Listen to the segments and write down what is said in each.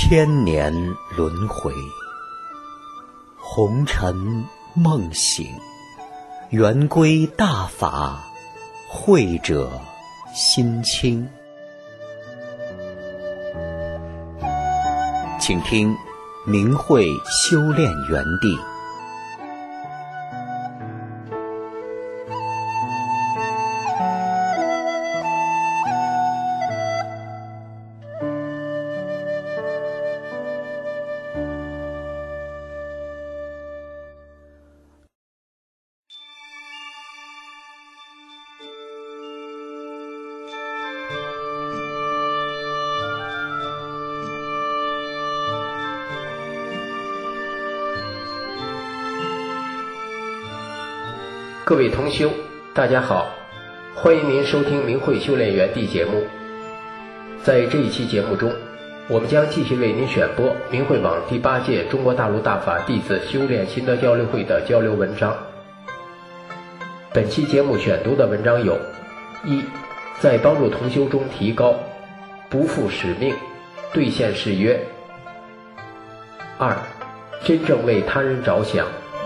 千年轮回，红尘梦醒，圆归大法，慧者心清。请听明慧修炼园地。 各位同修，大家好，欢迎您收听明慧修炼园地节目。在这一期节目中，我们将继续为您选播明慧网第8届中国大陆大法弟子修炼心得交流会的交流文章。本期节目选读的文章有：一，在帮助同修中提高，不负使命，兑现誓约；二，真正为他人着想。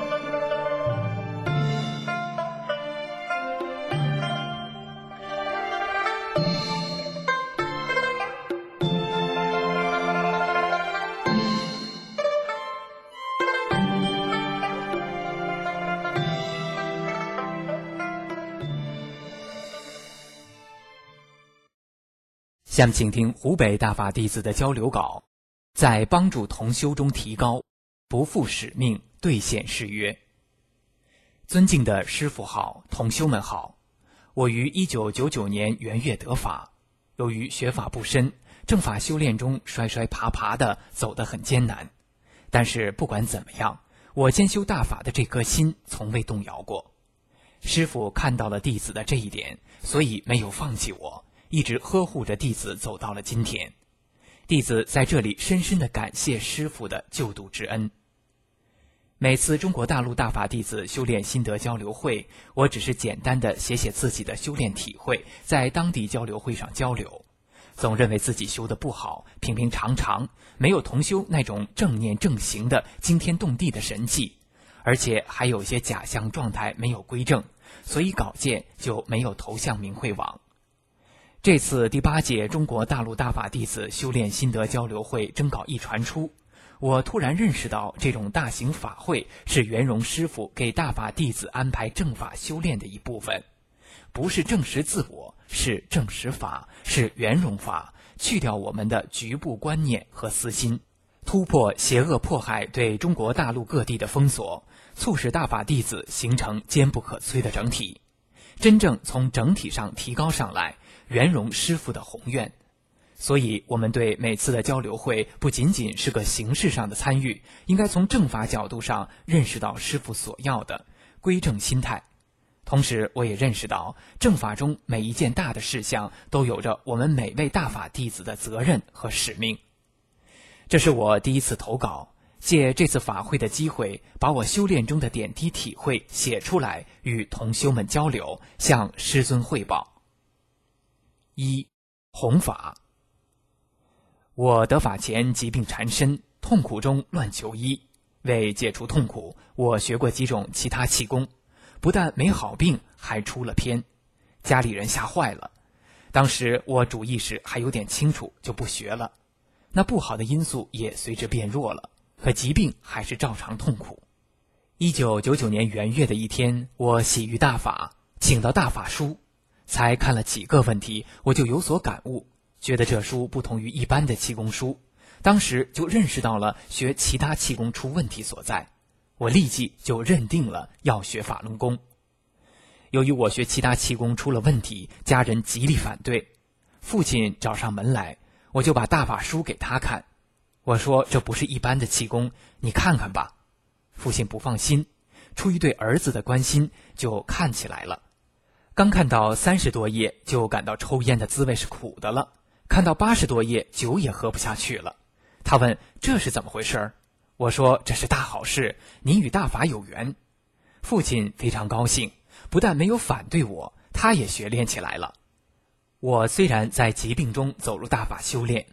下面请听湖北大法弟子的交流稿，在帮助同修中提高，不负使命，兑现誓约。尊敬的师父好，同修们好，我于1999年元月得法，由于学法不深，正法修炼中摔摔爬爬的走得很艰难，但是不管怎么样，我兼修大法的这颗心从未动摇过。师父看到了弟子的这一点，所以没有放弃我，一直呵护着弟子走到了今天。弟子在这里深深地感谢师父的救度之恩。每次中国大陆大法弟子修炼心得交流会，我只是简单地写写自己的修炼体会，在当地交流会上交流，总认为自己修得不好，平平常常，没有同修那种正念正行的惊天动地的神迹，而且还有些假象状态没有归正，所以稿件就没有投向明慧网。这次第8届中国大陆大法弟子修炼心得交流会征稿一传出，我突然认识到这种大型法会是圆融师父给大法弟子安排正法修炼的一部分，不是证实自我，是证实法，是圆融法，去掉我们的局部观念和私心，突破邪恶迫害对中国大陆各地的封锁，促使大法弟子形成坚不可摧的整体，真正从整体上提高上来，圆融师父的宏愿。所以我们对每次的交流会不仅仅是个形式上的参与，应该从正法角度上认识到师父所要的归正心态。同时我也认识到正法中每一件大的事项都有着我们每位大法弟子的责任和使命。这是我第一次投稿，借这次法会的机会，把我修炼中的点滴体会写出来，与同修们交流，向师尊汇报。一、弘法。我得法前疾病缠身，痛苦中乱求医，为解除痛苦，我学过几种其他气功，不但没好病，还出了偏，家里人吓坏了。当时我主意识还有点清楚，就不学了，那不好的因素也随之变弱了，可疾病还是照常痛苦。1999年元月的一天，我喜遇大法，请到大法书，才看了几个问题，我就有所感悟，觉得这书不同于一般的气功书，当时就认识到了学其他气功出问题所在，我立即就认定了要学法轮功。由于我学其他气功出了问题，家人极力反对，父亲找上门来，我就把大法书给他看，我说这不是一般的气功，你看看吧。父亲不放心，出于对儿子的关心，就看起来了。刚看到30多页，就感到抽烟的滋味是苦的了，看到80多页，酒也喝不下去了。他问这是怎么回事？我说这是大好事，您与大法有缘。父亲非常高兴，不但没有反对我，他也学练起来了。我虽然在疾病中走入大法修炼，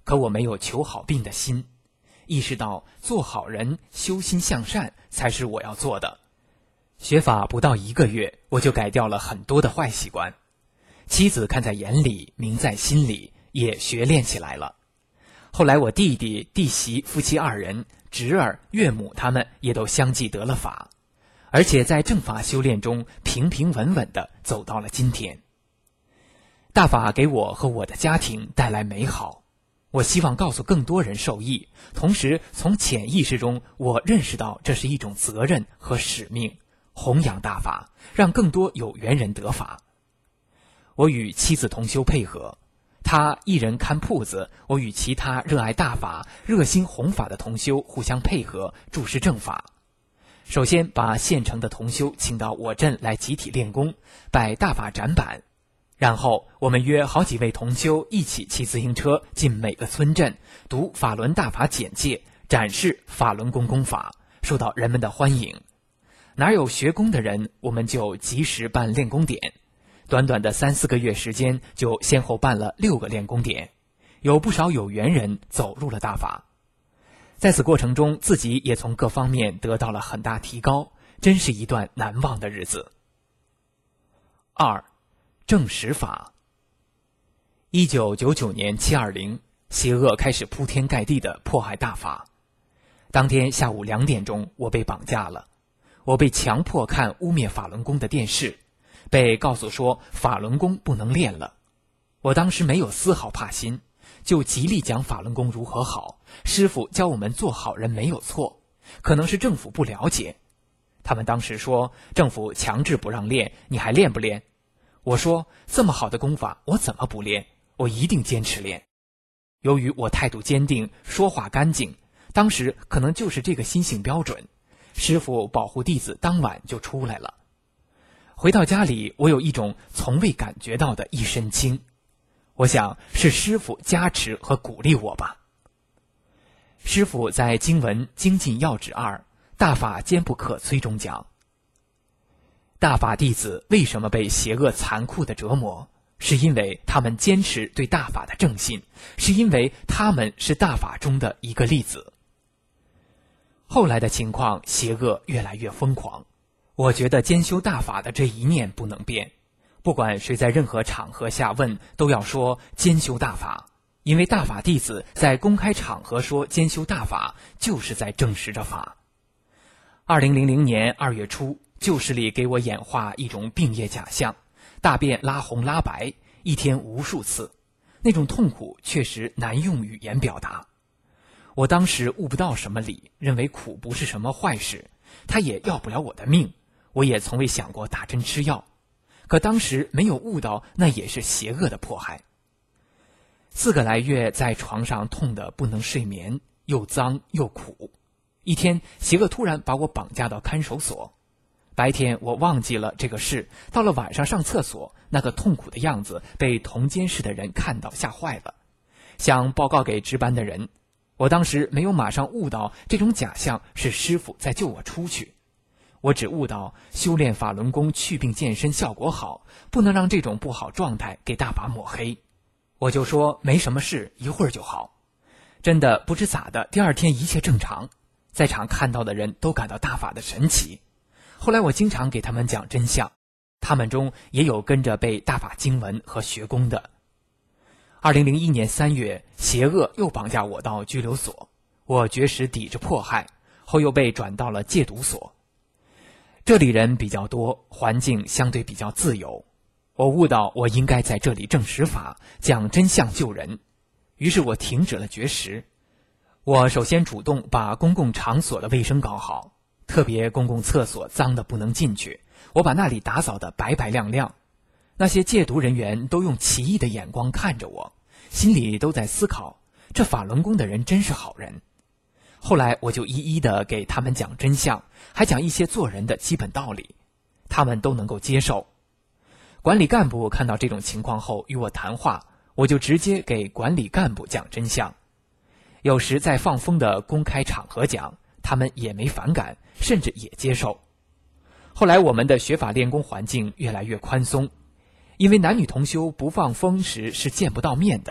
可我没有求好病的心，意识到做好人、修心向善才是我要做的。学法不到1个月，我就改掉了很多的坏习惯。妻子看在眼里，明在心里，也学练起来了。后来我弟弟、弟媳夫妻2人、侄儿、岳母他们也都相继得了法，而且在正法修炼中平平稳稳地走到了今天。大法给我和我的家庭带来美好，我希望告诉更多人受益，同时从潜意识中我认识到这是一种责任和使命，弘扬大法，让更多有缘人得法。我与妻子同修配合，她一人看铺子，我与其他热爱大法、热心弘法的同修互相配合，注释正法。首先把县城的同修请到我镇来集体练功，摆大法展板，然后我们约好几位同修一起骑自行车进每个村镇，读法轮大法简介，展示法轮功功法，受到人们的欢迎。哪有学功的人，我们就及时办练功点。短短的3-4个月时间，就先后办了6个练功点，有不少有缘人走入了大法。在此过程中，自己也从各方面得到了很大提高，真是一段难忘的日子。2. 正实法。1999年720，邪恶开始铺天盖地地迫害大法。当天下午2点钟，我被绑架了。我被强迫看污蔑法轮功的电视，被告诉说法轮功不能练了。我当时没有丝毫怕心，就极力讲法轮功如何好，师父教我们做好人没有错，可能是政府不了解。他们当时说政府强制不让练，你还练不练？我说这么好的功法我怎么不练？我一定坚持练。由于我态度坚定，说话干净，当时可能就是这个心性标准，师父保护弟子当晚就出来了。回到家里，我有一种从未感觉到的一身轻，我想是师父加持和鼓励我吧。师父在经文精进要旨2，大法坚不可摧中讲，大法弟子为什么被邪恶残酷的折磨？是因为他们坚持对大法的正信，是因为他们是大法中的一个粒子。后来的情况，邪恶越来越疯狂。我觉得兼修大法的这一念不能变，不管谁在任何场合下问，都要说兼修大法，因为大法弟子在公开场合说兼修大法，就是在证实着法。2000年2月初，旧视力给我演化一种病业假象，大便拉红拉白，一天无数次，那种痛苦确实难用语言表达。我当时悟不到什么理，认为苦不是什么坏事，它也要不了我的命，我也从未想过打针吃药，可当时没有悟到那也是邪恶的迫害。4个来月在床上痛得不能睡眠，又脏又苦。一天，邪恶突然把我绑架到看守所。白天我忘记了这个事，到了晚上上厕所，那个痛苦的样子被同监室的人看到，吓坏了，想报告给值班的人。我当时没有马上悟到这种假象是师父在救我出去，我只悟到修炼法轮功祛病健身效果好，不能让这种不好状态给大法抹黑。我就说没什么事，一会儿就好。真的不知咋的，第2天一切正常，在场看到的人都感到大法的神奇。后来我经常给他们讲真相，他们中也有跟着背大法经文和学功的。2001年3月，邪恶又绑架我到拘留所，我绝食抵制迫害，后又被转到了戒毒所。这里人比较多，环境相对比较自由，我悟到我应该在这里证实法，讲真相救人，于是我停止了绝食。我首先主动把公共场所的卫生搞好，特别公共厕所脏得不能进去，我把那里打扫得白白亮亮。那些戒毒人员都用奇异的眼光看着我，心里都在思考，这法轮功的人真是好人。后来我就一一的给他们讲真相，还讲一些做人的基本道理，他们都能够接受。管理干部看到这种情况后与我谈话，我就直接给管理干部讲真相。有时在放风的公开场合讲，他们也没反感，甚至也接受。后来我们的学法练功环境越来越宽松，因为男女同修不放风时是见不到面的，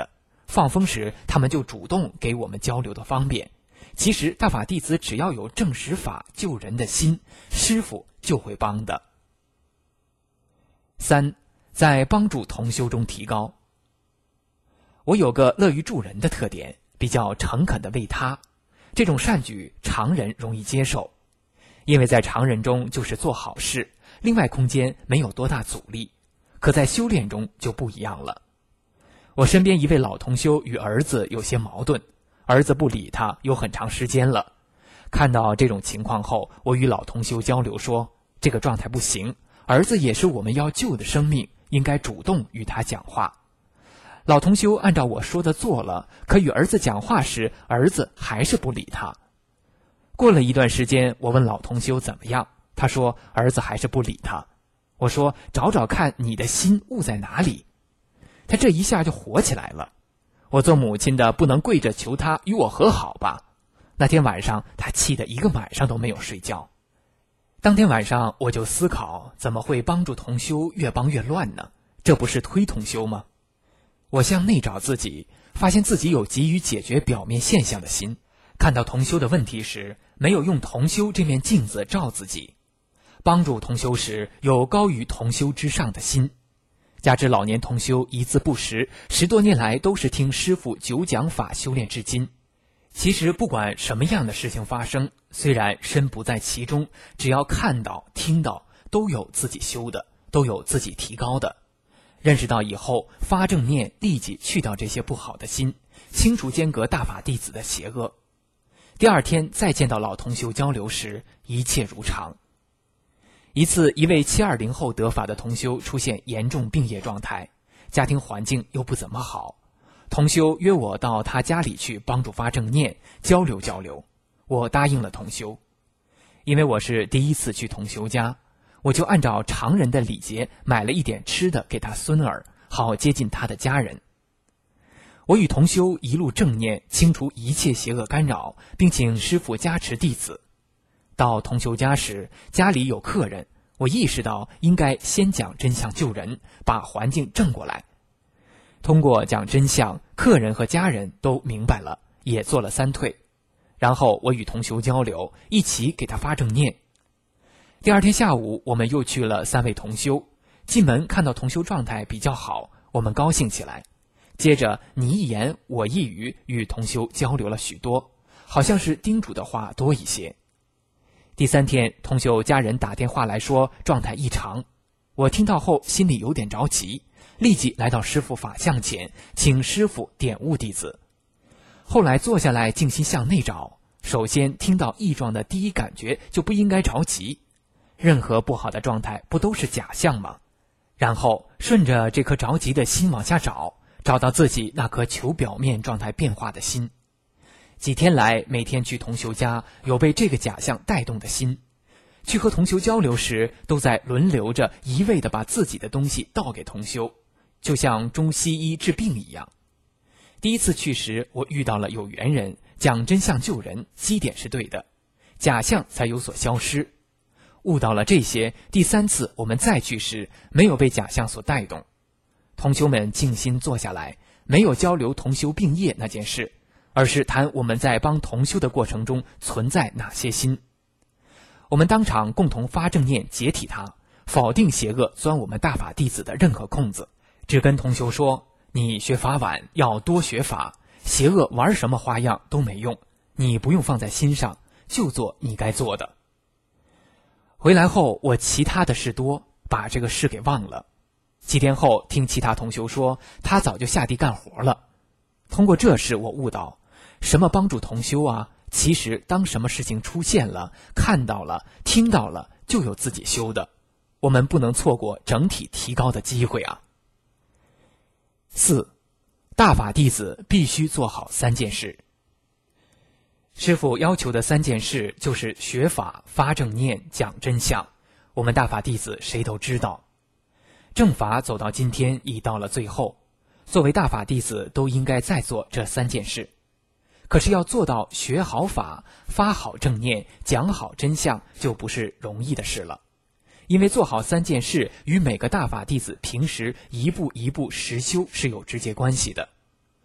放风时他们就主动给我们交流的方便。其实大法弟子只要有正实法救人的心，师父就会帮的。3，在帮助同修中提高。我有个乐于助人的特点，比较诚恳地为他，这种善举常人容易接受，因为在常人中就是做好事，另外空间没有多大阻力，可在修炼中就不一样了。我身边一位老同修与儿子有些矛盾，儿子不理他有很长时间了。看到这种情况后，我与老同修交流说，这个状态不行，儿子也是我们要救的生命，应该主动与他讲话。老同修按照我说的做了，可与儿子讲话时，儿子还是不理他。过了一段时间，我问老同修怎么样，他说儿子还是不理他。我说找找看你的心悟在哪里。他这一下就火起来了，我做母亲的不能跪着求他与我和好吧。那天晚上他气得一个晚上都没有睡觉。当天晚上我就思考，怎么会帮助同修越帮越乱呢？这不是推同修吗？我向内找自己，发现自己有急于解决表面现象的心，看到同修的问题时，没有用同修这面镜子照自己。帮助同修时，有高于同修之上的心。加之老年同修一字不识，10多年来都是听师父9讲法修炼至今。其实不管什么样的事情发生，虽然身不在其中，只要看到听到，都有自己修的，都有自己提高的。认识到以后，发正念，立即去掉这些不好的心，清除间隔大法弟子的邪恶。第二天再见到老同修交流时，一切如常。一次，一位720后得法的同修出现严重病业状态，家庭环境又不怎么好。同修约我到他家里去帮助发正念，交流交流。我答应了同修。因为我是第一次去同修家，我就按照常人的礼节买了一点吃的给他孙儿，好接近他的家人。我与同修一路正念，清除一切邪恶干扰，并请师父加持弟子。到同修家时，家里有客人，我意识到应该先讲真相救人，把环境正过来。通过讲真相，客人和家人都明白了，也做了3退。然后我与同修交流，一起给他发正念。第二天下午，我们又去了3位同修，进门看到同修状态比较好，我们高兴起来。接着你一言我一语，与同修交流了许多，好像是叮嘱的话多一些。第3天，同修家人打电话来说状态异常，我听到后心里有点着急，立即来到师父法像前，请师父点悟弟子。后来坐下来静心向内找，首先听到异状的第一感觉就不应该着急，任何不好的状态不都是假象吗？然后顺着这颗着急的心往下找，找到自己那颗求表面状态变化的心。几天来，每天去同修家，有被这个假象带动的心。去和同修交流时，都在轮流着一味地把自己的东西倒给同修，就像中西医治病一样。第一次去时，我遇到了有缘人，讲真相救人，基点是对的，假象才有所消失。悟到了这些，第3次我们再去时，没有被假象所带动。同修们静心坐下来，没有交流同修病业那件事，而是谈我们在帮同修的过程中存在哪些心。我们当场共同发正念解体它，否定邪恶钻我们大法弟子的任何空子，只跟同修说，你学法晚，要多学法，邪恶玩什么花样都没用，你不用放在心上，就做你该做的。回来后，我其他的事多，把这个事给忘了。几天后，听其他同修说，他早就下地干活了。通过这事，我悟到，什么帮助同修啊？其实当什么事情出现了，看到了，听到了，就有自己修的。我们不能错过整体提高的机会啊。4. 大法弟子必须做好3件事。师父要求的3件事就是学法、发正念、讲真相，我们大法弟子谁都知道。正法走到今天已到了最后，作为大法弟子都应该再做这3件事。可是要做到学好法、发好正念、讲好真相，就不是容易的事了。因为做好3件事与每个大法弟子平时一步一步实修是有直接关系的。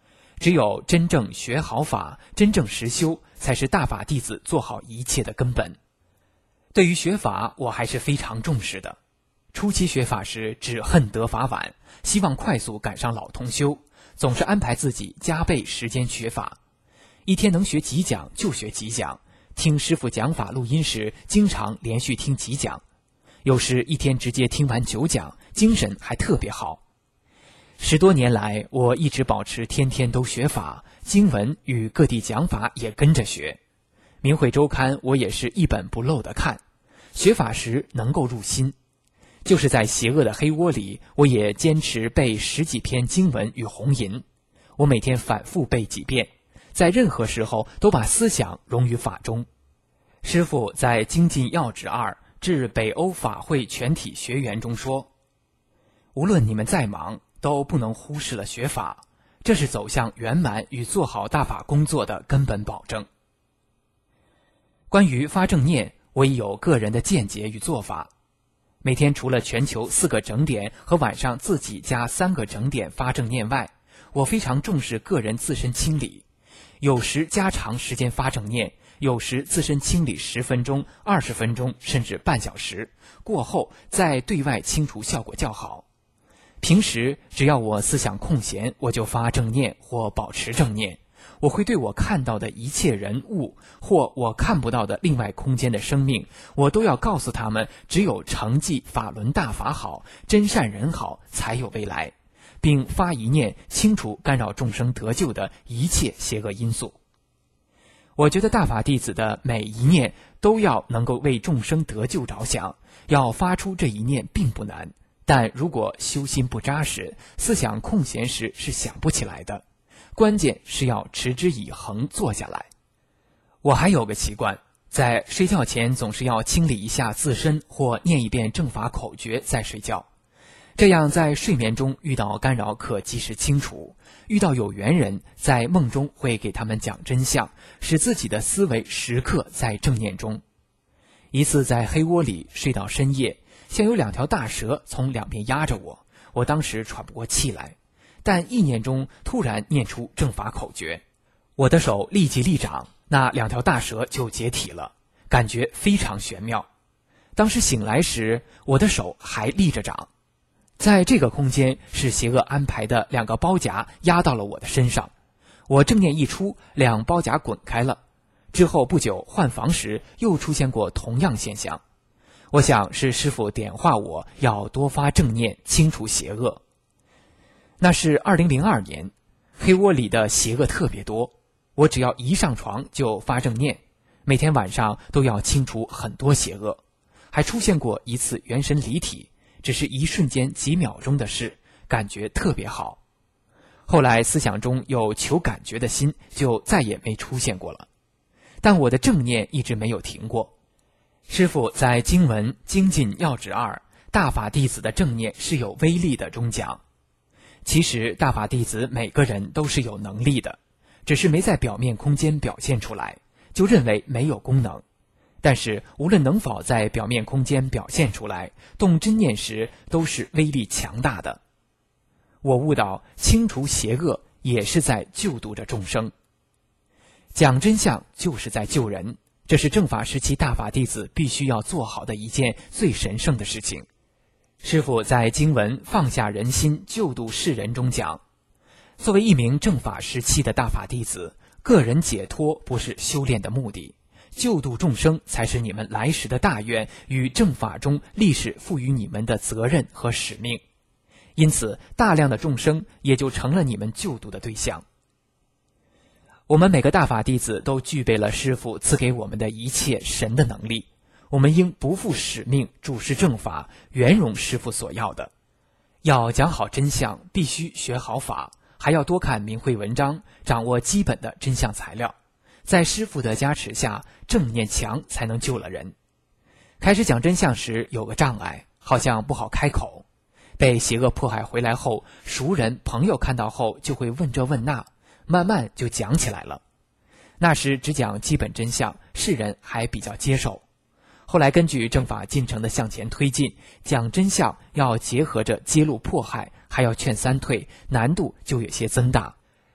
只有真正学好法，真正实修，才是大法弟子做好一切的根本。对于学法，我还是非常重视的。初期学法时，只恨得法晚，希望快速赶上老同修，总是安排自己加倍时间学法。一天能学几讲就学几讲，听师父讲法录音时，经常连续听几讲，有时一天直接听完9讲，精神还特别好。10多年来，我一直保持天天都学法，经文与各地讲法也跟着学。明慧周刊我也是一本不漏的看，学法时能够入心。就是在邪恶的黑窝里，我也坚持背10几篇经文与红吟，我每天反复背几遍，在任何时候都把思想融于法中。师父在《精进要旨2致北欧法会全体学员》中说，无论你们再忙，都不能忽视了学法，这是走向圆满与做好大法工作的根本保证。关于发正念，我也有个人的见解与做法。每天除了全球4个整点和晚上自己加3个整点发正念外，我非常重视个人自身清理，有时加长时间发正念，有时自身清理10分钟、20分钟甚至半小时，过后再对外清除效果较好。平时只要我思想空闲，我就发正念或保持正念。我会对我看到的一切人物，或我看不到的另外空间的生命，我都要告诉他们，只有承继法轮大法好，真善人好，才有未来，并发一念清除干扰众生得救的一切邪恶因素。我觉得大法弟子的每一念都要能够为众生得救着想，要发出这一念并不难，但如果修心不扎实，思想空闲时是想不起来的。关键是要持之以恒做下来。我还有个习惯，在睡觉前总是要清理一下自身或念一遍正法口诀再睡觉，这样在睡眠中遇到干扰可及时清除，遇到有缘人在梦中会给他们讲真相，使自己的思维时刻在正念中。一次在黑窝里睡到深夜，像有2条大蛇从两边压着我，我当时喘不过气来，但意念中突然念出正法口诀，我的手立即立掌，那2条大蛇就解体了，感觉非常玄妙。当时醒来时，我的手还立着掌。在这个空间是邪恶安排的2个包夹压到了我的身上，我正念一出，2包夹滚开了。之后不久换房时又出现过同样现象，我想是师父点化我要多发正念，清除邪恶。那是2002年，黑窝里的邪恶特别多，我只要一上床就发正念，每天晚上都要清除很多邪恶，还出现过一次元神离体，只是一瞬间几秒钟的事，感觉特别好。后来思想中有求感觉的心，就再也没出现过了。但我的正念一直没有停过。师父在经文《精进要旨2大法弟子的正念是有威力的中讲，其实大法弟子每个人都是有能力的，只是没在表面空间表现出来，就认为没有功能。但是无论能否在表面空间表现出来，动真念时都是威力强大的。我悟到清除邪恶也是在救度着众生，讲真相就是在救人，这是正法时期大法弟子必须要做好的一件最神圣的事情。师父在经文放下人心救度世人中讲，作为一名正法时期的大法弟子，个人解脱不是修炼的目的，救度众生才是你们来时的大愿与正法中历史赋予你们的责任和使命，因此大量的众生也就成了你们救度的对象。我们每个大法弟子都具备了师父赐给我们的一切神的能力，我们应不负使命，注视正法，圆融师父所要的。要讲好真相，必须学好法，还要多看明慧文章，掌握基本的真相材料。在师父的加持下，正念强才能救了人。开始讲真相时有个障碍，好像不好开口。被邪恶迫害回来后，熟人朋友看到后就会问这问那，慢慢就讲起来了。那时只讲基本真相，世人还比较接受。后来根据正法进程的向前推进，讲真相要结合着揭露迫害，还要劝三退，难度就有些增大。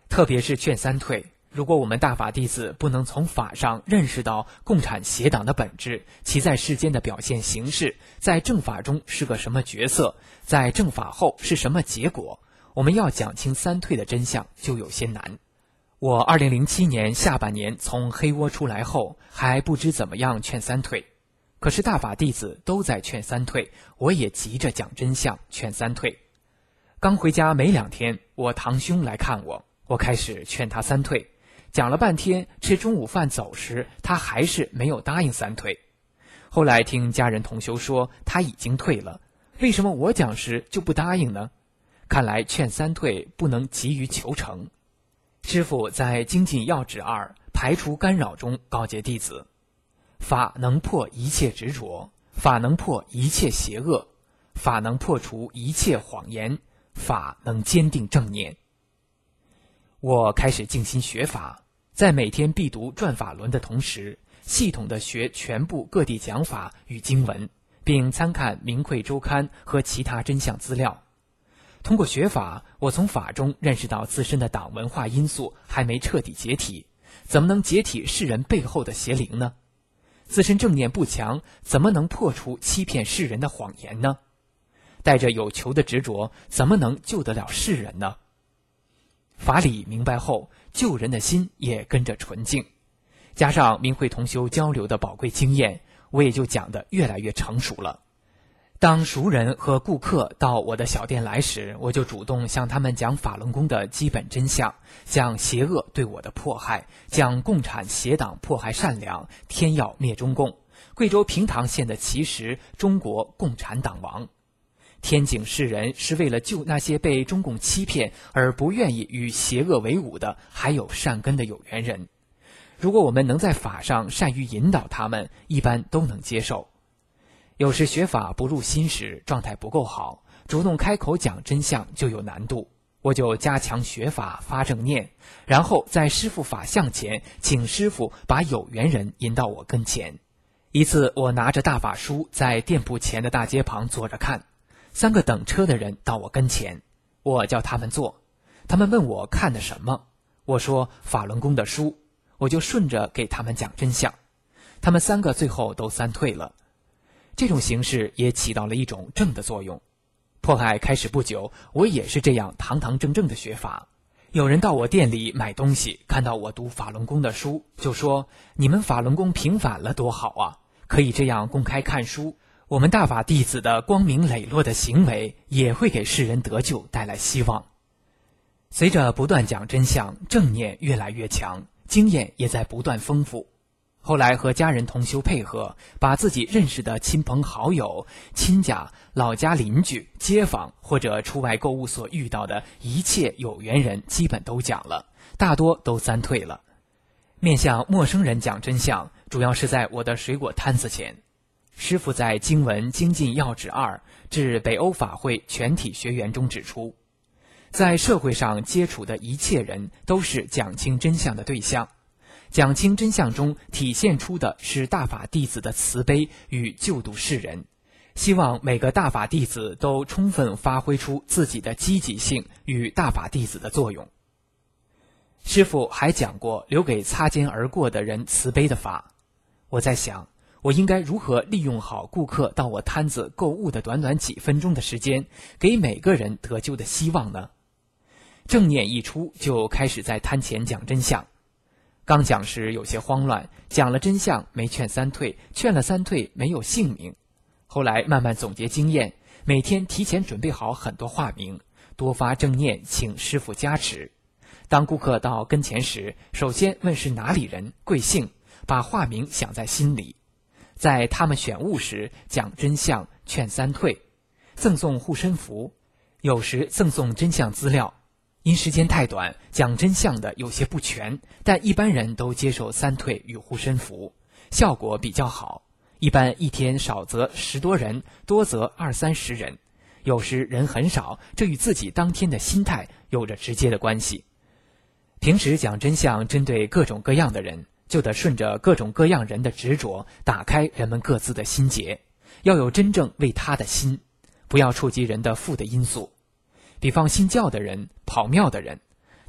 特别是劝三退，如果我们大法弟子不能从法上认识到共产邪党的本质，其在世间的表现形式，在正法中是个什么角色，在正法后是什么结果，我们要讲清三退的真相就有些难。我2007年下半年从黑窝出来后，还不知怎么样劝三退，可是大法弟子都在劝三退，我也急着讲真相劝三退。刚回家没2天，我堂兄来看我开始劝他三退，讲了半天，吃中午饭走时，他还是没有答应三退。后来听家人同修说他已经退了，为什么我讲时就不答应呢？看来劝三退不能急于求成。师父在精进要旨2排除干扰中告诫弟子，法能破一切执着，法能破一切邪恶，法能破除一切谎言，法能坚定正念。我开始静心学法，在每天必读转法轮的同时，系统地学全部各地讲法与经文，并参看明慧周刊和其他真相资料。通过学法，我从法中认识到自身的党文化因素还没彻底解体，怎么能解体世人背后的邪灵呢？自身正念不强，怎么能破除欺骗世人的谎言呢？带着有求的执着，怎么能救得了世人呢？法理明白后，救人的心也跟着纯净，加上明慧同修交流的宝贵经验，我也就讲得越来越成熟了。当熟人和顾客到我的小店来时，我就主动向他们讲法轮功的基本真相，讲邪恶对我的迫害，讲共产邪党迫害善良，天要灭中共，贵州平塘县的奇实，中国共产党亡。天警示人是为了救那些被中共欺骗而不愿意与邪恶为伍的还有善根的有缘人，如果我们能在法上善于引导他们，一般都能接受。有时学法不入心时，状态不够好，主动开口讲真相就有难度，我就加强学法发正念，然后在师父法像前请师父把有缘人引到我跟前。一次我拿着大法书在店铺前的大街旁坐着看，3个等车的人到我跟前，我叫他们坐，他们问我看的什么，我说法轮功的书，我就顺着给他们讲真相，他们3个最后都三退了。这种形式也起到了一种正的作用。迫害开始不久，我也是这样堂堂正正的学法。有人到我店里买东西，看到我读法轮功的书，就说你们法轮功平反了多好啊，可以这样公开看书，我们大法弟子的光明磊落的行为也会给世人得救带来希望。随着不断讲真相，正念越来越强，经验也在不断丰富。后来和家人同修配合，把自己认识的亲朋好友、亲家、老家邻居、街坊或者出外购物所遇到的一切有缘人基本都讲了，大多都三退了。面向陌生人讲真相，主要是在我的水果摊子前。师父在经文精进要旨2致北欧法会全体学员中指出，在社会上接触的一切人都是讲清真相的对象，讲清真相中体现出的是大法弟子的慈悲与救度世人，希望每个大法弟子都充分发挥出自己的积极性与大法弟子的作用。师父还讲过留给擦肩而过的人慈悲的法，我在想我应该如何利用好顾客到我摊子购物的短短几分钟的时间，给每个人得救的希望呢？正念一出，就开始在摊前讲真相。刚讲时有些慌乱，讲了真相没劝三退，劝了三退没有姓名。后来慢慢总结经验，每天提前准备好很多化名，多发正念请师父加持。当顾客到跟前时，首先问是哪里人贵姓，把化名想在心里。在他们选物时讲真相劝三退，赠送护身符，有时赠送真相资料。因时间太短，讲真相的有些不全，但一般人都接受三退与护身符，效果比较好。一般一天少则10多人，多则20-30人。有时人很少，这与自己当天的心态有着直接的关系。平时讲真相针对各种各样的人，就得顺着各种各样人的执着，打开人们各自的心结，要有真正为他的心，不要触及人的负的因素。比方信教的人、跑庙的人，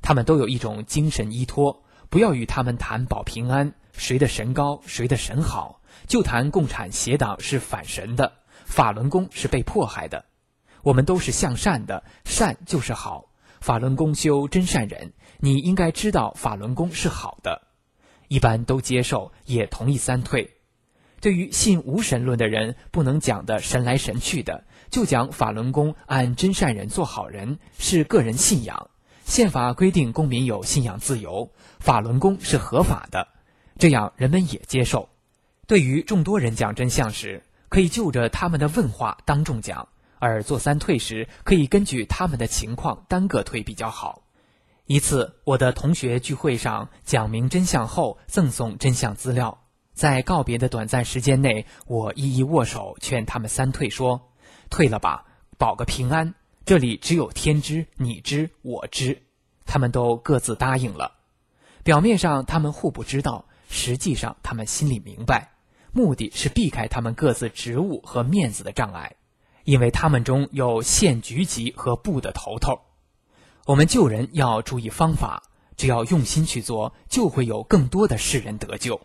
他们都有一种精神依托，不要与他们谈保平安，谁的神高，谁的神好，就谈共产邪党是反神的，法轮功是被迫害的。我们都是向善的，善就是好。法轮功修真善人，你应该知道法轮功是好的。一般都接受，也同意三退。对于信无神论的人，不能讲的神来神去的，就讲法轮功按真善人做好人，是个人信仰。宪法规定公民有信仰自由，法轮功是合法的，这样人们也接受。对于众多人讲真相时，可以就着他们的问话当众讲，而做三退时，可以根据他们的情况单个退比较好。一次，我的同学聚会上讲明真相后，赠送真相资料。在告别的短暂时间内，我一一握手劝他们三退，说退了吧，保个平安，这里只有天知、你知、我知。他们都各自答应了。表面上他们互不知道，实际上他们心里明白，目的是避开他们各自职务和面子的障碍，因为他们中有县局级和部的头头。我们救人要注意方法，只要用心去做，就会有更多的世人得救。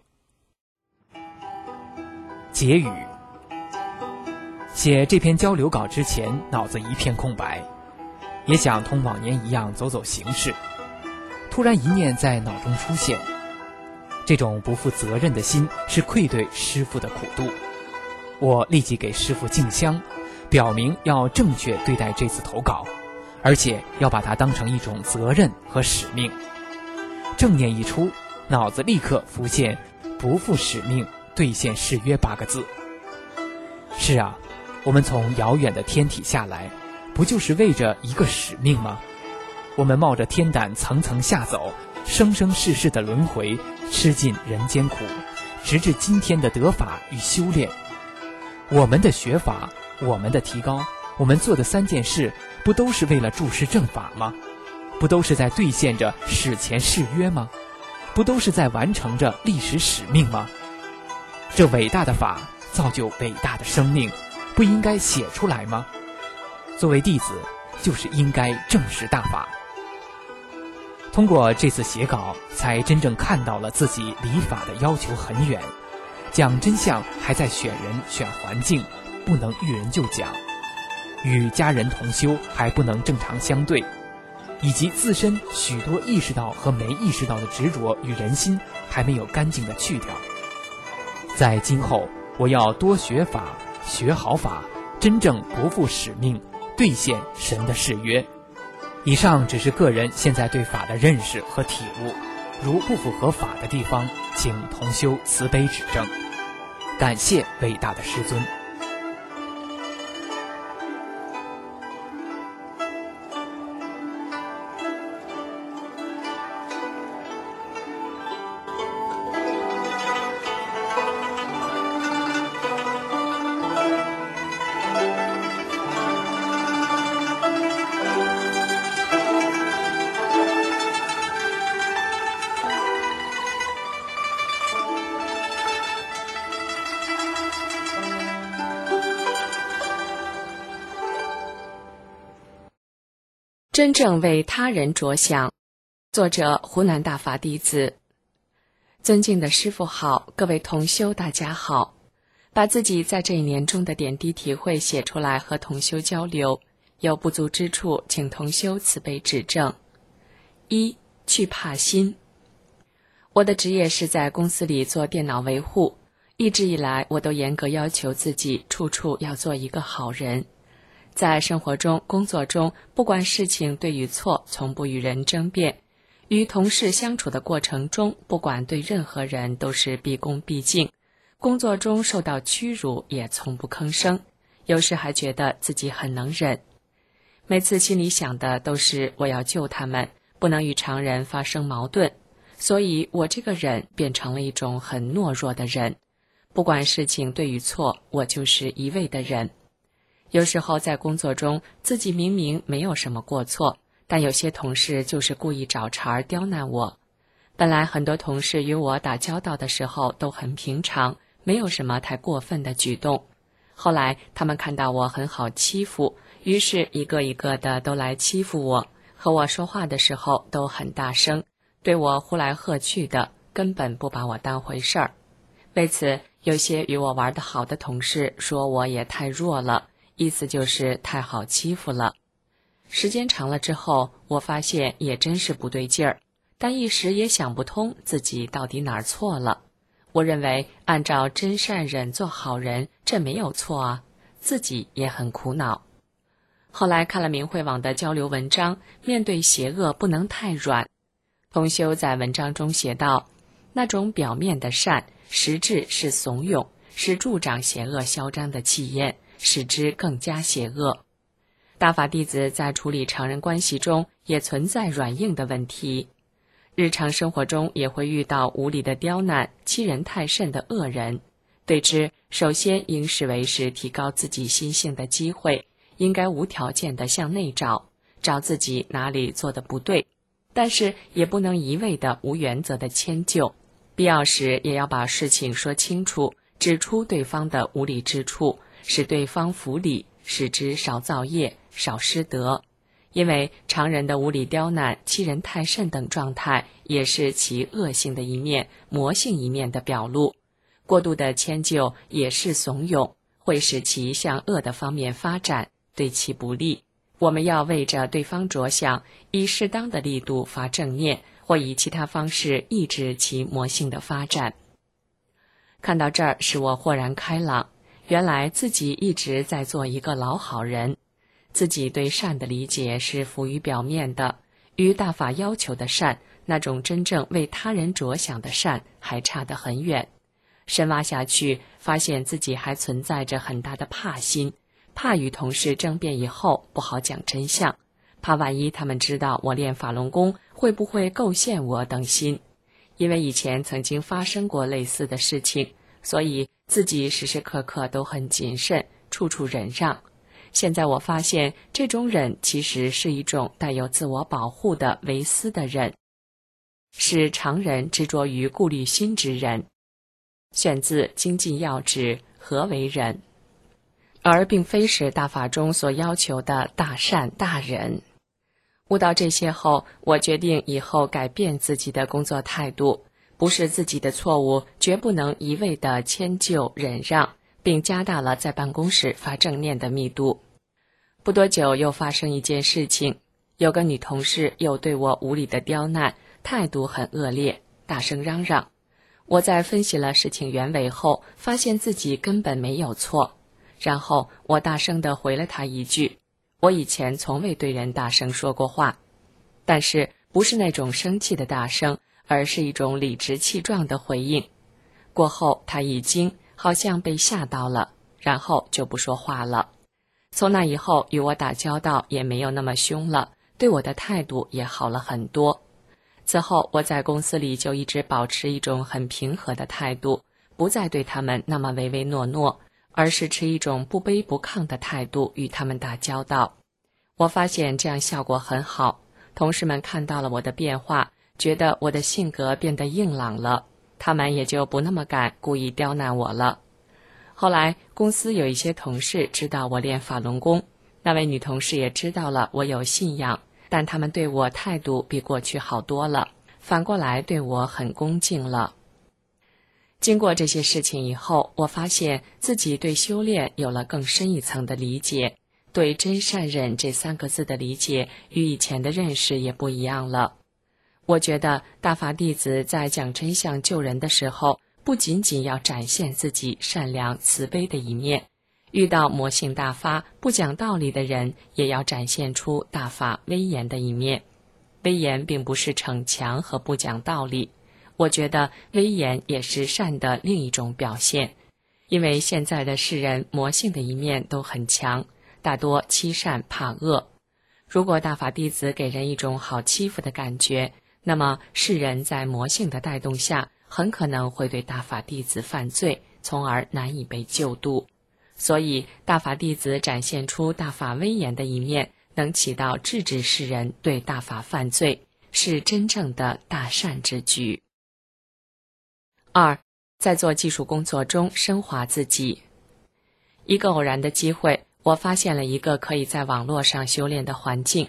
结语：写这篇交流稿之前，脑子一片空白，也想同往年一样走走形式。突然一念在脑中出现，这种不负责任的心是愧对师父的苦度。我立即给师父敬香，表明要正确对待这次投稿，而且要把它当成一种责任和使命。正念一出，脑子立刻浮现不负使命，兑现誓约8个字。是啊，我们从遥远的天体下来，不就是为着一个使命吗？我们冒着天胆层层下走，生生世世的轮回，吃尽人间苦，直至今天的得法与修炼。我们的学法，我们的提高，我们做的3件事，不都是为了注释正法吗？不都是在兑现着史前誓约吗？不都是在完成着历史使命吗？这伟大的法造就伟大的生命，不应该写出来吗？作为弟子，就是应该正视大法。通过这次写稿，才真正看到了自己离法的要求很远，讲真相还在选人选环境，不能遇人就讲，与家人同修还不能正常相对，以及自身许多意识到和没意识到的执着与人心还没有干净的去掉。在今后，我要多学法，学好法，真正不负使命，兑现神的誓约。以上只是个人现在对法的认识和体悟，如不符合法的地方，请同修慈悲指正。感谢伟大的师尊。 真正为他人着想，作者湖南大法弟子。尊敬的师父好，各位同修大家好。把自己在这一年中的点滴体会写出来和同修交流，有不足之处请同修慈悲指正。1. 去怕心。我的职业是在公司里做电脑维护，一直以来我都严格要求自己处处要做一个好人。在生活中、工作中，不管事情对与错，从不与人争辩。与同事相处的过程中，不管对任何人都是毕恭毕敬。工作中受到屈辱，也从不吭声，有时还觉得自己很能忍。每次心里想的都是我要救他们，不能与常人发生矛盾，所以我这个忍变成了一种很懦弱的人。不管事情对与错，我就是一味的忍。有时候在工作中，自己明明没有什么过错，但有些同事就是故意找茬刁难我。本来很多同事与我打交道的时候都很平常，没有什么太过分的举动。后来他们看到我很好欺负，于是一个一个的都来欺负我， 和我说话的时候都很大声，对我呼来喝去的，根本不把我当回事儿。为此，有些与我玩得好的同事说我也太弱了，意思就是太好欺负了。时间长了之后，我发现也真是不对劲儿，但一时也想不通自己到底哪儿错了。我认为按照真善忍做好人，这没有错啊，自己也很苦恼。后来看了明慧网的交流文章，面对邪恶不能太软。同修在文章中写道，那种表面的善，实质是怂恿，是助长邪恶嚣张的气焰，使之更加邪恶。大法弟子在处理常人关系中也存在软硬的问题，日常生活中也会遇到无理的刁难、欺人太甚的恶人，对之首先应视为是提高自己心性的机会，应该无条件地向内找自己哪里做得不对，但是也不能一味的无原则的迁就，必要时也要把事情说清楚，指出对方的无理之处，使对方服理，使之少造业，少失德。因为常人的无理刁难、欺人太甚等状态，也是其恶性的一面、魔性一面的表露。过度的迁就也是怂恿，会使其向恶的方面发展，对其不利。我们要为着对方着想，以适当的力度发正念，或以其他方式抑制其魔性的发展。看到这儿，使我豁然开朗，原来自己一直在做一个老好人。自己对善的理解是浮于表面的，与大法要求的善，那种真正为他人着想的善，还差得很远。深挖下去，发现自己还存在着很大的怕心，怕与同事争辩以后不好讲真相，怕万一他们知道我练法轮功，会不会构陷我等心。因为以前曾经发生过类似的事情，所以自己时时刻刻都很谨慎，处处忍让。现在我发现，这种忍其实是一种带有自我保护的唯私的忍，是常人执着于顾虑心之忍。选自《精进要旨》，何为忍？而并非是大法中所要求的大善大忍。悟到这些后，我决定以后改变自己的工作态度，不是自己的错误，绝不能一味的迁就忍让，并加大了在办公室发正念的密度。不多久又发生一件事情，有个女同事又对我无理的刁难，态度很恶劣，大声嚷嚷。我在分析了事情原委后，发现自己根本没有错，然后我大声地回了她一句，我以前从未对人大声说过话，但是不是那种生气的大声，而是一种理直气壮的回应。过后她一惊，好像被吓到了，然后就不说话了。从那以后与我打交道也没有那么凶了，对我的态度也好了很多。此后我在公司里就一直保持一种很平和的态度，不再对他们那么唯唯诺诺，而是持一种不卑不亢的态度与他们打交道。我发现这样效果很好，同事们看到了我的变化，觉得我的性格变得硬朗了，他们也就不那么敢故意刁难我了。后来公司有一些同事知道我练法轮功，那位女同事也知道了我有信仰，但他们对我态度比过去好多了，反过来对我很恭敬了。经过这些事情以后，我发现自己对修炼有了更深一层的理解，对真善忍这3个字的理解与以前的认识也不一样了。我觉得大法弟子在讲真相救人的时候，不仅仅要展现自己善良慈悲的一面，遇到魔性大发、不讲道理的人，也要展现出大法威严的一面。威严并不是逞强和不讲道理，我觉得威严也是善的另一种表现。因为现在的世人魔性的一面都很强，大多欺善怕恶。如果大法弟子给人一种好欺负的感觉，那么世人在魔性的带动下，很可能会对大法弟子犯罪，从而难以被救度。所以大法弟子展现出大法威严的一面，能起到制止世人对大法犯罪，是真正的大善之举。2. 在做技术工作中升华自己。一个偶然的机会，我发现了一个可以在网络上修炼的环境，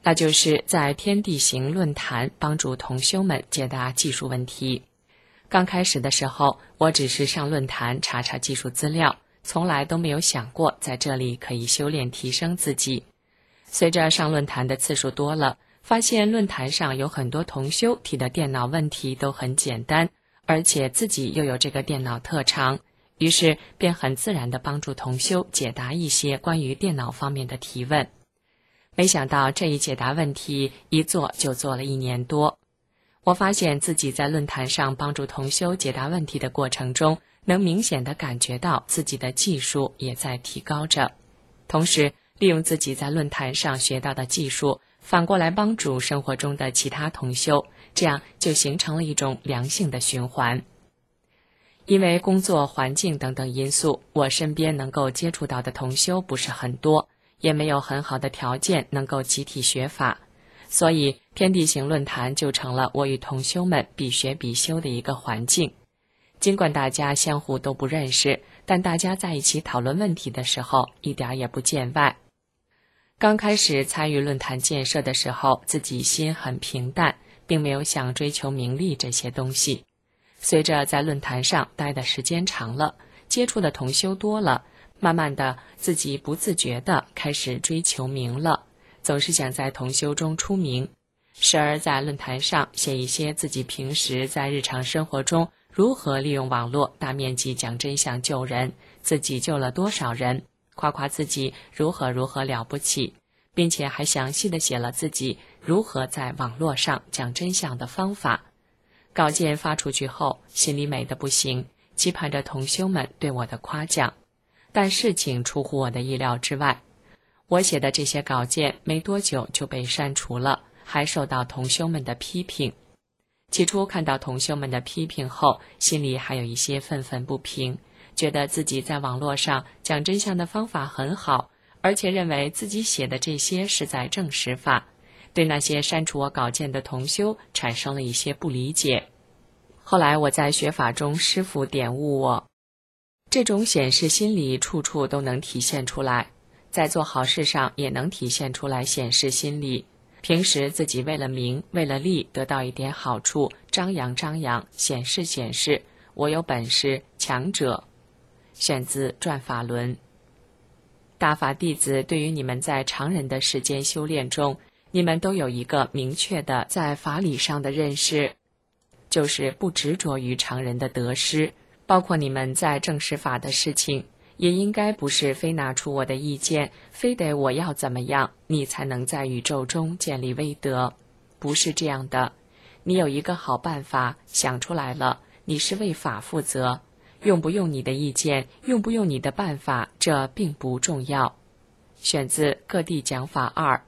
那就是在天地行论坛帮助同修们解答技术问题。刚开始的时候，我只是上论坛查查技术资料，从来都没有想过在这里可以修炼提升自己。随着上论坛的次数多了，发现论坛上有很多同修提的电脑问题都很简单，而且自己又有这个电脑特长，于是便很自然地帮助同修解答一些关于电脑方面的提问。没想到这一解答问题一做就做了1年多。我发现自己在论坛上帮助同修解答问题的过程中，能明显地感觉到自己的技术也在提高着，同时利用自己在论坛上学到的技术，反过来帮助生活中的其他同修，这样就形成了一种良性的循环。因为工作环境等等因素，我身边能够接触到的同修不是很多，也没有很好的条件能够集体学法，所以天地行论坛就成了我与同修们必学必修的一个环境。尽管大家相互都不认识，但大家在一起讨论问题的时候一点也不见外。刚开始参与论坛建设的时候，自己心很平淡，并没有想追求名利这些东西。随着在论坛上待的时间长了，接触的同修多了，慢慢的自己不自觉地开始追求名了，总是想在同修中出名，时而在论坛上写一些自己平时在日常生活中如何利用网络大面积讲真相救人，自己救了多少人，夸夸自己如何了不起，并且还详细地写了自己如何在网络上讲真相的方法。稿件发出去后，心里美得不行，期盼着同修们对我的夸奖。但事情出乎我的意料之外，我写的这些稿件没多久就被删除了，还受到同修们的批评。起初看到同修们的批评后，心里还有一些愤愤不平，觉得自己在网络上讲真相的方法很好，而且认为自己写的这些是在证实法，对那些删除我稿件的同修产生了一些不理解。后来我在学法中，师父点悟我，这种显示心理处处都能体现出来，在做好事上也能体现出来显示心理。平时自己为了名为了利得到一点好处，张扬显示我有本事，强者。选自《转法轮》。大法弟子对于你们在常人的世间修炼中，你们都有一个明确的在法理上的认识，就是不执着于常人的得失，包括你们在证实法的事情，也应该不是非拿出我的意见，非得我要怎么样，你才能在宇宙中建立威德，不是这样的。你有一个好办法，想出来了，你是为法负责，用不用你的意见，用不用你的办法，这并不重要。选自各地讲法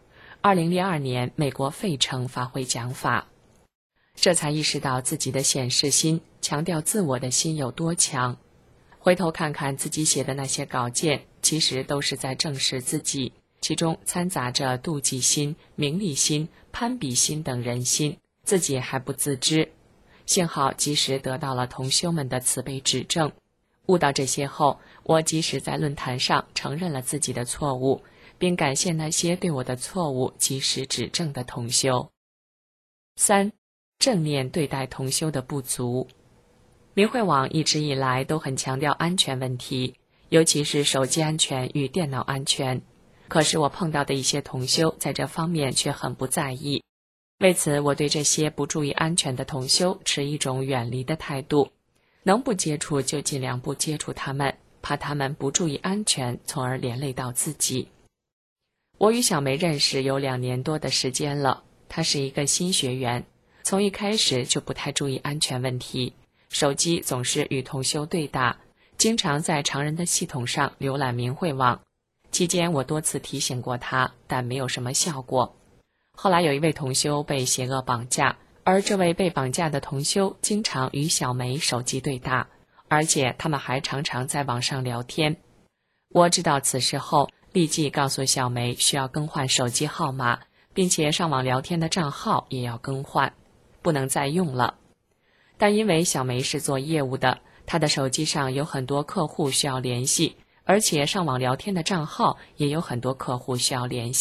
2，2002年美国费城法会讲法。这才意识到自己的显示心，强调自我的心有多强。回头看看自己写的那些稿件，其实都是在证实自己，其中掺杂着妒忌心、名利心、攀比心等人心，自己还不自知。幸好及时得到了同修们的慈悲指正，悟到这些后，我及时在论坛上承认了自己的错误，并感谢那些对我的错误及时指正的同修。3. 正念对待同修的不足。明慧网一直以来都很强调安全问题，尤其是手机安全与电脑安全。可是我碰到的一些同修在这方面却很不在意。为此，我对这些不注意安全的同修持一种远离的态度，能不接触就尽量不接触他们，怕他们不注意安全，从而连累到自己。我与小梅认识有2年多的时间了，她是一个新学员，从一开始就不太注意安全问题，手机总是与同修对打，经常在常人的系统上浏览明慧网。期间我多次提醒过他，但没有什么效果。后来有一位同修被邪恶绑架，而这位被绑架的同修经常与小梅手机对打，而且他们还常常在网上聊天。我知道此事后，立即告诉小梅需要更换手机号码，并且上网聊天的账号也要更换，不能再用了。但因为小梅是做业务的，她的手机上有很多客户需要联系，而且上网聊天的账号也有很多客户需要联系，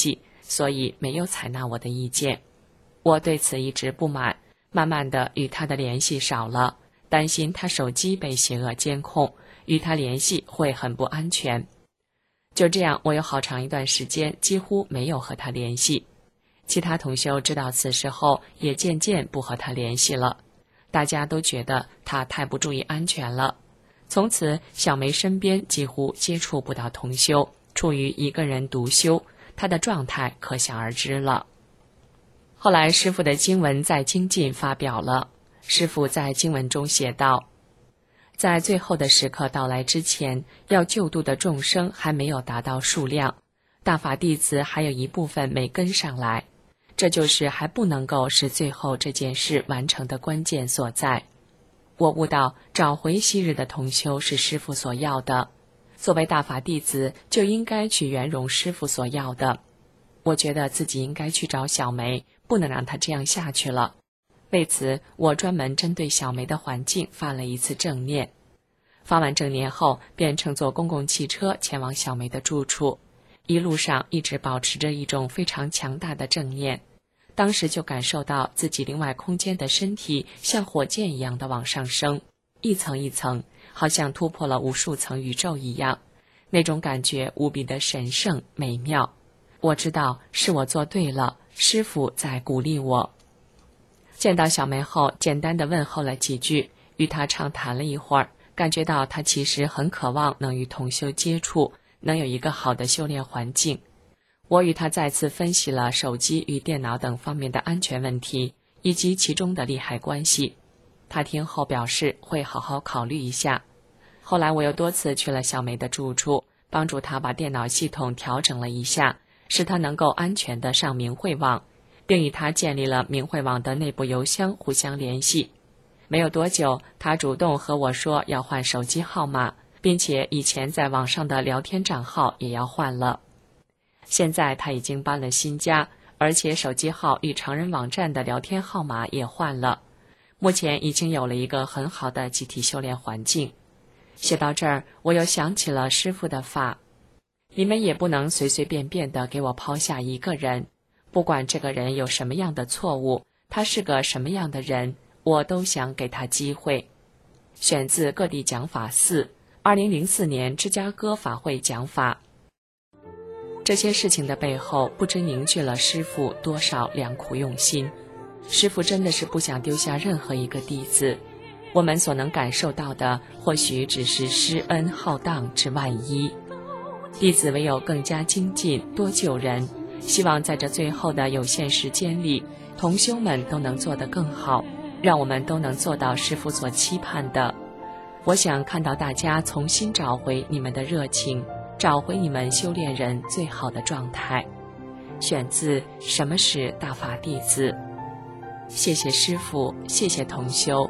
所以没有采纳我的意见。我对此一直不满，慢慢的与他的联系少了，担心他手机被邪恶监控，与他联系会很不安全。就这样，我有好长一段时间几乎没有和他联系。其他同修知道此事后，也渐渐不和他联系了。大家都觉得他太不注意安全了。从此，小梅身边几乎接触不到同修，处于一个人独修，她的状态可想而知了。后来师父的经文在精进发表了，师父在经文中写道，在最后的时刻到来之前，要救度的众生还没有达到数量，大法弟子还有一部分没跟上来，这就是还不能够使最后这件事完成的关键所在。我悟到找回昔日的同修是师父所要的，作为大法弟子就应该去圆融师父所要的。我觉得自己应该去找小梅，不能让她这样下去了。为此，我专门针对小梅的环境发了一次正念。发完正念后，便乘坐公共汽车前往小梅的住处，一路上一直保持着一种非常强大的正念。当时就感受到自己另外空间的身体像火箭一样的往上升，一层一层，好像突破了无数层宇宙一样，那种感觉无比的神圣美妙。我知道是我做对了，师父在鼓励我。见到小梅后，简单的问候了几句，与她畅谈了一会儿，感觉到她其实很渴望能与同修接触，能有一个好的修炼环境。我与她再次分析了手机与电脑等方面的安全问题，以及其中的利害关系。她听后表示会好好考虑一下。后来我又多次去了小梅的住处，帮助她把电脑系统调整了一下，使她能够安全地上明慧网，并与她建立了明慧网的内部邮箱互相联系。没有多久，她主动和我说要换手机号码，并且以前在网上的聊天账号也要换了。现在她已经搬了新家，而且手机号与常人网站的聊天号码也换了。目前已经有了一个很好的集体修炼环境。写到这儿，我又想起了师父的法，你们也不能随随便便地给我抛下一个人，不管这个人有什么样的错误，他是个什么样的人，我都想给他机会。选自各地讲法4 2004年芝加哥法会讲法。这些事情的背后，不知凝聚了师父多少良苦用心。师父真的是不想丢下任何一个弟子，我们所能感受到的或许只是施恩浩荡之万一。弟子唯有更加精进，多救人，希望在这最后的有限时间里，同修们都能做得更好，让我们都能做到师父所期盼的。我想看到大家重新找回你们的热情，找回你们修炼人最好的状态。选自《什么是大法弟子》。谢谢师父，谢谢同修。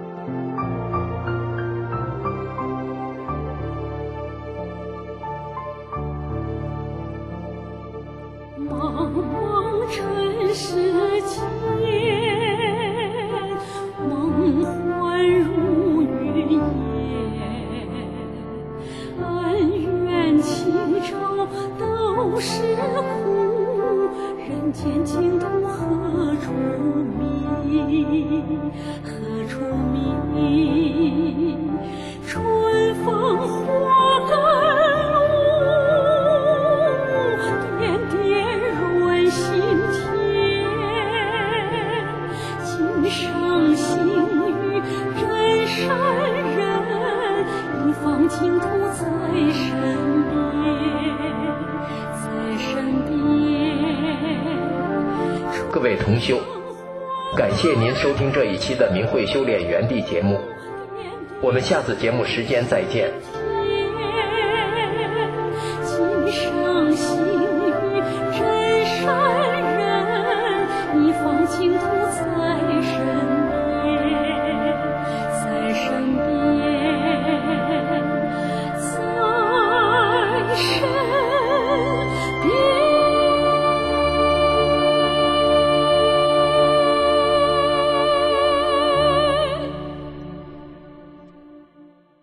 茫茫尘世间，梦幻如云烟，恩怨情仇都是苦，人间净土何处觅？何处觅？春风花甘露，点点润心田。今生幸遇人山人，一方净土在身边，在身边。 各位同修，感谢您收听这一期的明慧修炼园地节目，我们下次节目时间再见。